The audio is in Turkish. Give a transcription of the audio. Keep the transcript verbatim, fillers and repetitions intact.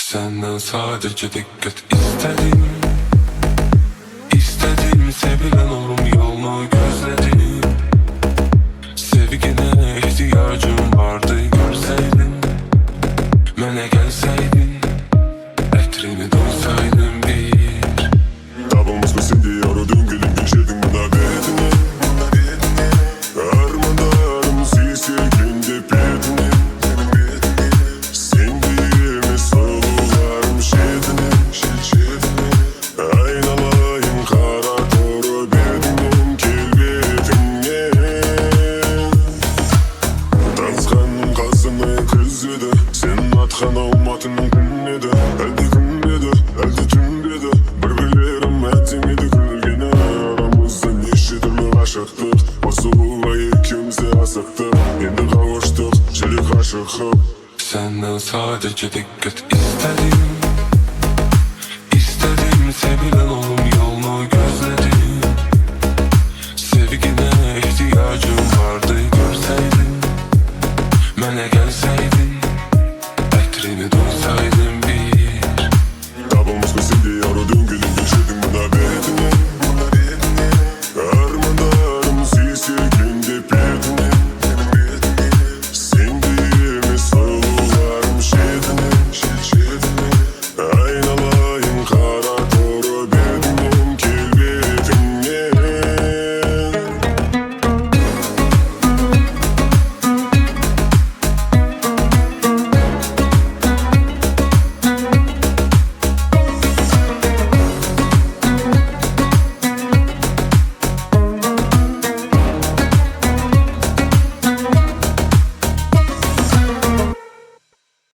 Senden sadece dikkat istedim. İstedim, sevilen olurum yolunu gözledim. Sevgine ihtiyacım vardı, görseydin. Mene gelseydin, etrini duysaydın bir. Tapılmış mısın diye aradın, gelip geçirdin bana bedeni. Armadarım silsilkinde pedini. Sindiğimi solularım şedini. Aynalayım kara toru bedenim kelbetine. Tazgan kasını kızıdı, sen atkan olmadın künledi. Elde künledi, elde tündedi. Birbirlerim etmedi külgene. Aramızda neşe türlü aşıktık. O soğuğa ikimize asıktık. Şimdi kavuştuk, çelik aşıkıp. Senden sadece dikkat istedim.